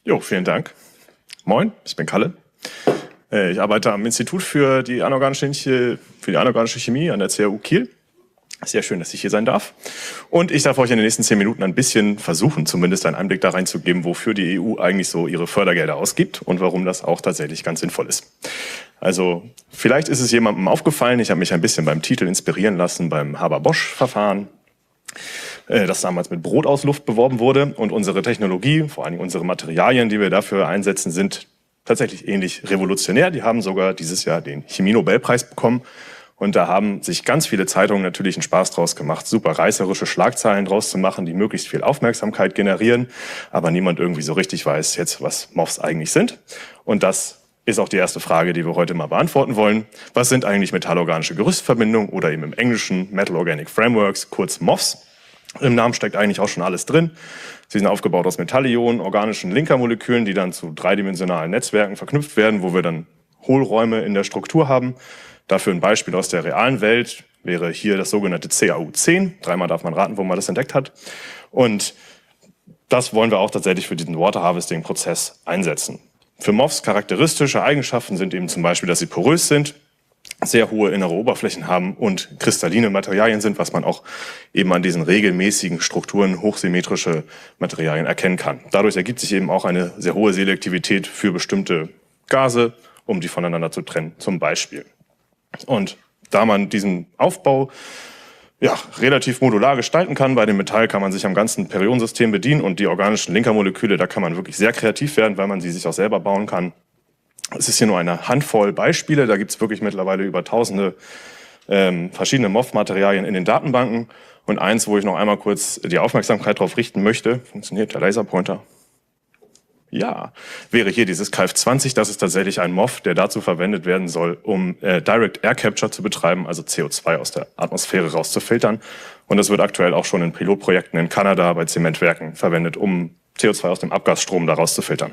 Jo, vielen Dank. Moin, ich bin Kalle. Ich arbeite am Institut für die anorganische Chemie an der CAU Kiel. Sehr schön, dass ich hier sein darf. Und ich darf euch in den nächsten 10 Minuten ein bisschen versuchen, zumindest einen Einblick da reinzugeben, wofür die EU eigentlich so ihre Fördergelder ausgibt und warum das auch tatsächlich ganz sinnvoll ist. Also vielleicht ist es jemandem aufgefallen, ich habe mich ein bisschen beim Titel inspirieren lassen, beim Haber-Bosch-Verfahren, das damals mit Brotausluft beworben wurde. Und unsere Technologie, vor allem unsere Materialien, die wir dafür einsetzen, sind tatsächlich ähnlich revolutionär. Die haben sogar dieses Jahr den Chemie-Nobelpreis bekommen. Und da haben sich ganz viele Zeitungen natürlich einen Spaß draus gemacht, super reißerische Schlagzeilen draus zu machen, die möglichst viel Aufmerksamkeit generieren. Aber niemand irgendwie so richtig weiß jetzt, was MOFs eigentlich sind. Und das ist auch die erste Frage, die wir heute mal beantworten wollen. Was sind eigentlich metallorganische Gerüstverbindungen oder eben im Englischen Metal Organic Frameworks, kurz MOFs? Im Namen steckt eigentlich auch schon alles drin. Sie sind aufgebaut aus Metallionen, organischen Linkermolekülen, die dann zu dreidimensionalen Netzwerken verknüpft werden, wo wir dann Hohlräume in der Struktur haben. Dafür ein Beispiel aus der realen Welt wäre hier das sogenannte CaO10. Dreimal darf man raten, wo man das entdeckt hat. Und das wollen wir auch tatsächlich für diesen Water Harvesting-Prozess einsetzen. Für MOFs charakteristische Eigenschaften sind eben zum Beispiel, dass sie porös sind, sehr hohe innere Oberflächen haben und kristalline Materialien sind, was man auch eben an diesen regelmäßigen Strukturen hochsymmetrische Materialien erkennen kann. Dadurch ergibt sich eben auch eine sehr hohe Selektivität für bestimmte Gase, um die voneinander zu trennen, zum Beispiel. Und da man diesen Aufbau relativ modular gestalten kann, bei dem Metall kann man sich am ganzen Periodensystem bedienen und die organischen Linkermoleküle, da kann man wirklich sehr kreativ werden, weil man sie sich auch selber bauen kann. Es ist hier nur eine Handvoll Beispiele, da gibt es wirklich mittlerweile über tausende verschiedene MOF-Materialien in den Datenbanken. Und eins, wo ich noch einmal kurz die Aufmerksamkeit darauf richten möchte, funktioniert der Laserpointer? Ja, wäre hier dieses KF20, das ist tatsächlich ein MOF, der dazu verwendet werden soll, um Direct Air Capture zu betreiben, also CO2 aus der Atmosphäre rauszufiltern. Und das wird aktuell auch schon in Pilotprojekten in Kanada bei Zementwerken verwendet, um CO2 aus dem Abgasstrom da rauszufiltern.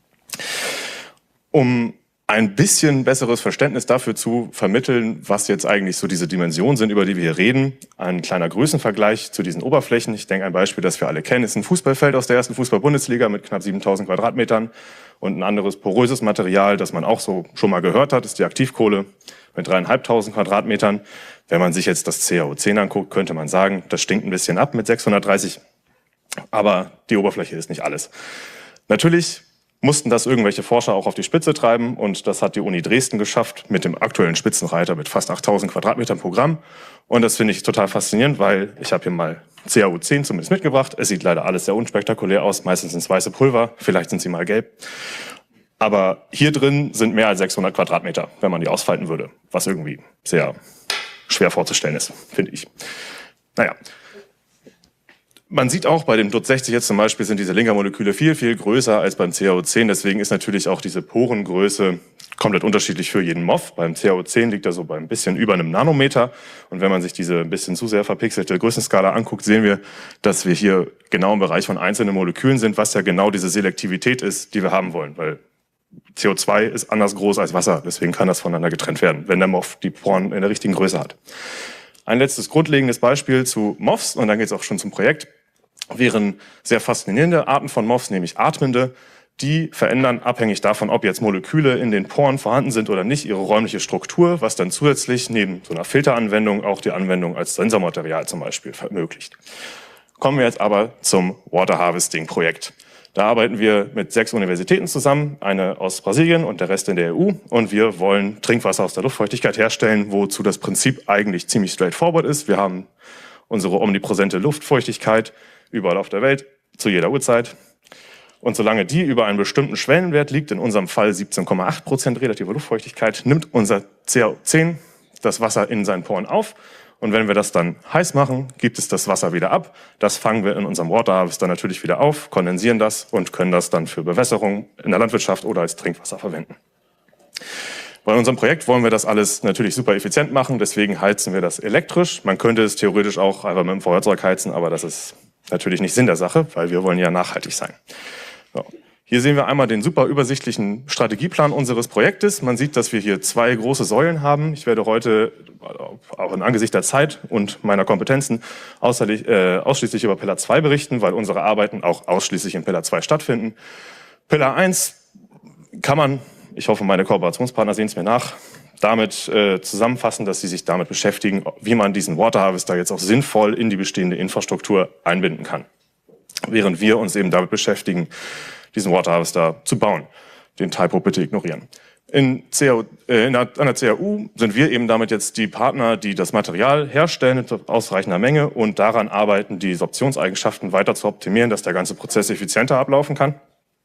Um ein bisschen besseres Verständnis dafür zu vermitteln, was jetzt eigentlich so diese Dimensionen sind, über die wir hier reden. Ein kleiner Größenvergleich zu diesen Oberflächen. Ich denke, ein Beispiel, das wir alle kennen, ist ein Fußballfeld aus der ersten Fußball-Bundesliga mit knapp 7000 Quadratmetern. Und ein anderes poröses Material, das man auch so schon mal gehört hat, ist die Aktivkohle mit 3500 Quadratmetern. Wenn man sich jetzt das CaO10 anguckt, könnte man sagen, das stinkt ein bisschen ab mit 630. Aber die Oberfläche ist nicht alles. Natürlich mussten das irgendwelche Forscher auch auf die Spitze treiben und das hat die Uni Dresden geschafft mit dem aktuellen Spitzenreiter mit fast 8000 Quadratmetern pro Gramm. Und das finde ich total faszinierend, weil ich habe hier mal CaO10 zumindest mitgebracht. Es sieht leider alles sehr unspektakulär aus, meistens sind es weiße Pulver, vielleicht sind sie mal gelb. Aber hier drin sind mehr als 600 Quadratmeter, wenn man die ausfalten würde, was irgendwie sehr schwer vorzustellen ist, finde ich. Naja. Man sieht auch, bei dem DUT 60 jetzt zum Beispiel sind diese Linkermoleküle viel, viel größer als beim CaO10. Deswegen ist natürlich auch diese Porengröße komplett unterschiedlich für jeden MOF. Beim CaO10 liegt er so bei ein bisschen über einem Nanometer. Und wenn man sich diese ein bisschen zu sehr verpixelte Größenskala anguckt, sehen wir, dass wir hier genau im Bereich von einzelnen Molekülen sind, was ja genau diese Selektivität ist, die wir haben wollen. Weil CO2 ist anders groß als Wasser. Deswegen kann das voneinander getrennt werden, wenn der MOF die Poren in der richtigen Größe hat. Ein letztes grundlegendes Beispiel zu MOFs, und dann geht es auch schon zum Projekt, wären sehr faszinierende Arten von MOFs, nämlich atmende. Die verändern, abhängig davon, ob jetzt Moleküle in den Poren vorhanden sind oder nicht, ihre räumliche Struktur, was dann zusätzlich neben so einer Filteranwendung auch die Anwendung als Sensormaterial zum Beispiel ermöglicht. Kommen wir jetzt aber zum Water Harvesting Projekt. Da arbeiten wir mit 6 Universitäten zusammen, eine aus Brasilien und der Rest in der EU. Und wir wollen Trinkwasser aus der Luftfeuchtigkeit herstellen, wozu das Prinzip eigentlich ziemlich straightforward ist. Wir haben unsere omnipräsente Luftfeuchtigkeit überall auf der Welt, zu jeder Uhrzeit. Und solange die über einen bestimmten Schwellenwert liegt, in unserem Fall 17,8% relative Luftfeuchtigkeit, nimmt unser CaO10 das Wasser in seinen Poren auf. Und wenn wir das dann heiß machen, gibt es das Wasser wieder ab. Das fangen wir in unserem Water Harvester natürlich wieder auf, kondensieren das und können das dann für Bewässerung in der Landwirtschaft oder als Trinkwasser verwenden. Bei unserem Projekt wollen wir das alles natürlich super effizient machen, deswegen heizen wir das elektrisch. Man könnte es theoretisch auch einfach mit dem Feuerzeug heizen, aber das ist natürlich nicht Sinn der Sache, weil wir wollen ja nachhaltig sein. So. Hier sehen wir einmal den super übersichtlichen Strategieplan unseres Projektes. Man sieht, dass wir hier 2 große Säulen haben. Ich werde heute, auch in Angesicht der Zeit und meiner Kompetenzen, ausschließlich über Pillar 2 berichten, weil unsere Arbeiten auch ausschließlich in Pillar 2 stattfinden. Pillar 1 kann man, ich hoffe, meine Kooperationspartner sehen es mir nach, damit zusammenfassen, dass sie sich damit beschäftigen, wie man diesen Water Harvester jetzt auch sinnvoll in die bestehende Infrastruktur einbinden kann. Während wir uns eben damit beschäftigen, diesen Water Harvester zu bauen. Den Typo bitte ignorieren. An der CAU sind wir eben damit jetzt die Partner, die das Material herstellen in ausreichender Menge und daran arbeiten, die Sorptionseigenschaften weiter zu optimieren, dass der ganze Prozess effizienter ablaufen kann.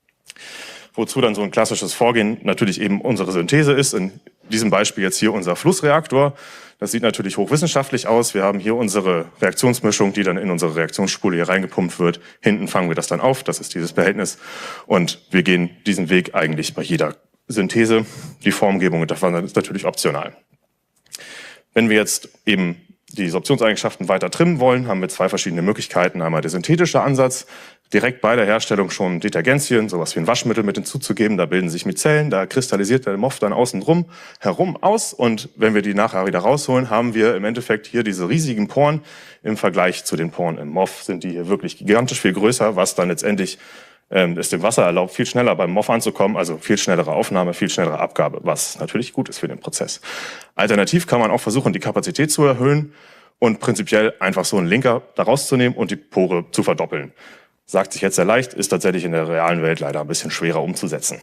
Wozu dann so ein klassisches Vorgehen natürlich eben unsere Synthese ist. In diesem Beispiel jetzt hier unser Flussreaktor. Das sieht natürlich hochwissenschaftlich aus. Wir haben hier unsere Reaktionsmischung, die dann in unsere Reaktionsspule hier reingepumpt wird. Hinten fangen wir das dann auf. Das ist dieses Behältnis. Und wir gehen diesen Weg eigentlich bei jeder Synthese. Die Formgebung davon ist natürlich optional. Wenn wir jetzt eben die Sorptionseigenschaften weiter trimmen wollen, haben wir zwei verschiedene Möglichkeiten. Einmal der synthetische Ansatz, direkt bei der Herstellung schon Detergenzien, sowas wie ein Waschmittel mit hinzuzugeben. Da bilden sich Mizellen, da kristallisiert der MOF dann außen herum aus. Und wenn wir die nachher wieder rausholen, haben wir im Endeffekt hier diese riesigen Poren. Im Vergleich zu den Poren im MOF sind die hier wirklich gigantisch viel größer, was dann letztendlich es dem Wasser erlaubt, viel schneller beim MOF anzukommen, also viel schnellere Aufnahme, viel schnellere Abgabe, was natürlich gut ist für den Prozess. Alternativ kann man auch versuchen, die Kapazität zu erhöhen und prinzipiell einfach so einen Linker da rauszunehmen und die Pore zu verdoppeln. Sagt sich jetzt sehr leicht, ist tatsächlich in der realen Welt leider ein bisschen schwerer umzusetzen.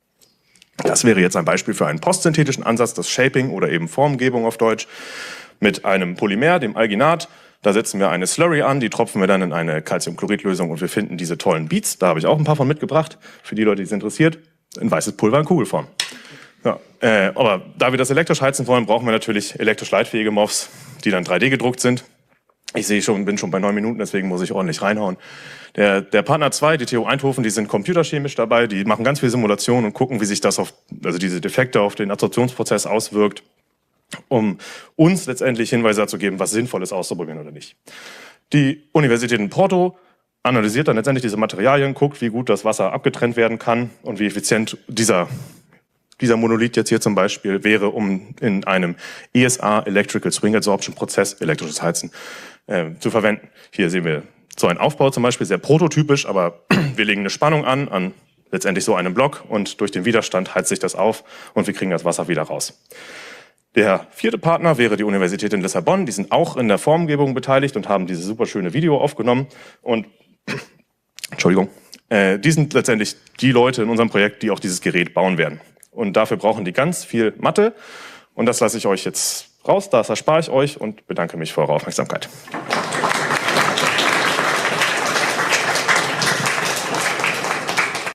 Das wäre jetzt ein Beispiel für einen postsynthetischen Ansatz, das Shaping oder eben Formgebung auf Deutsch, mit einem Polymer, dem Alginat. Da setzen wir eine Slurry an, die tropfen wir dann in eine Calciumchloridlösung und wir finden diese tollen Beads. Da habe ich auch ein paar von mitgebracht, für die Leute, die es interessiert. Ein weißes Pulver in Kugelform. Ja, aber da wir das elektrisch heizen wollen, brauchen wir natürlich elektrisch leitfähige MOFs, die dann 3D gedruckt sind. Ich sehe schon, bin schon bei 9 Minuten, deswegen muss ich ordentlich reinhauen. Der Partner 2, die TU Eindhoven, die sind computerchemisch dabei, die machen ganz viel Simulationen und gucken, wie sich das also diese Defekte auf den Adsorptionsprozess auswirkt, um uns letztendlich Hinweise dazu geben, was sinnvoll ist auszuprobieren oder nicht. Die Universität in Porto analysiert dann letztendlich diese Materialien, guckt, wie gut das Wasser abgetrennt werden kann und wie effizient dieser Monolith jetzt hier zum Beispiel wäre, um in einem ESA, Electrical Swing Adsorption Prozess, elektrisches Heizen, zu verwenden. Hier sehen wir so einen Aufbau zum Beispiel, sehr prototypisch, aber wir legen eine Spannung an letztendlich so einem Block und durch den Widerstand heizt sich das auf und wir kriegen das Wasser wieder raus. Der vierte Partner wäre die Universität in Lissabon. Die sind auch in der Formgebung beteiligt und haben dieses super schöne Video aufgenommen. Und Entschuldigung, die sind letztendlich die Leute in unserem Projekt, die auch dieses Gerät bauen werden. Und dafür brauchen die ganz viel Mathe. Und das lasse ich euch jetzt raus, das erspare ich euch und bedanke mich für eure Aufmerksamkeit.